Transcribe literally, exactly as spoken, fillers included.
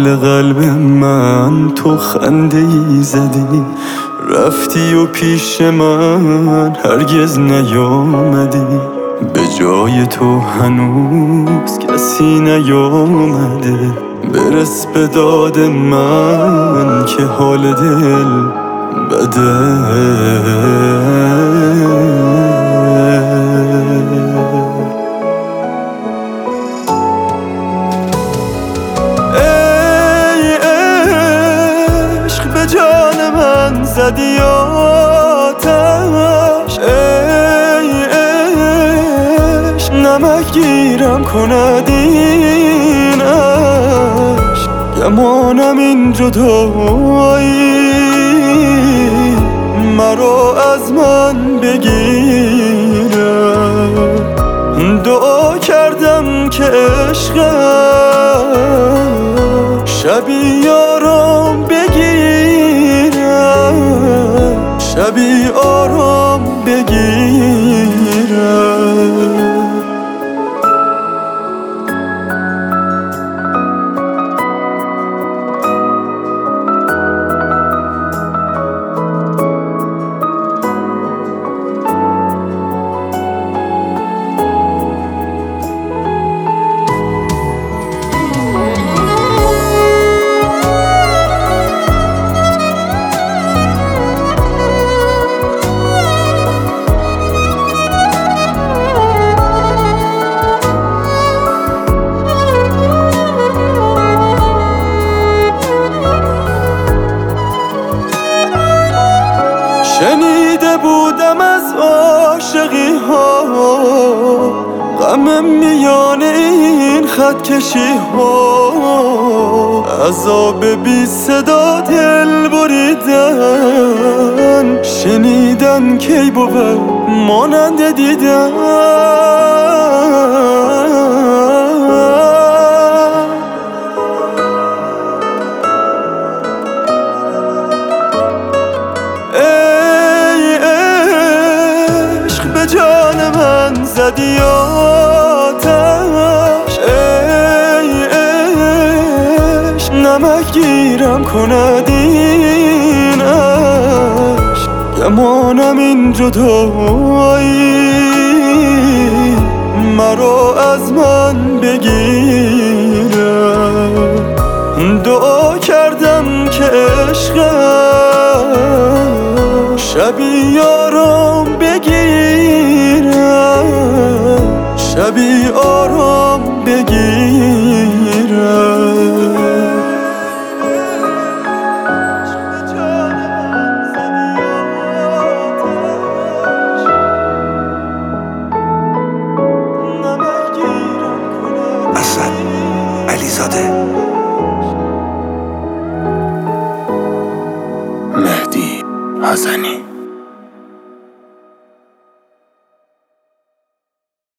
حال قلب من تو خنده ای زدی، رفتی و پیش من هرگز نیامدی. به جای تو هنوز کسی نیامده برس به داد من که حال دل بده. جان من زدی آتش، ای عشق نمک گیرم کند این عشق. گمانم این جدایی مرا از من بگیرم. دعا کردم که عشقم شبی آرام بگیرم، شبی آرام بگیرم. شنیده بودم از عاشقی ها، غم میان این خط کشی ها. عذاب بی صدا دل بریدن، شنیدن کی بود مانند دیدن. جان من زدی آتش، ای عشق نمک گیرم کند این عشق. گمانم این جدایی مرا از من بگیرم. دعا کردم که عشقم شبی آرام بگیرم، شبی آرام بگیرم. اسد علیزاده، مهدی حسنی.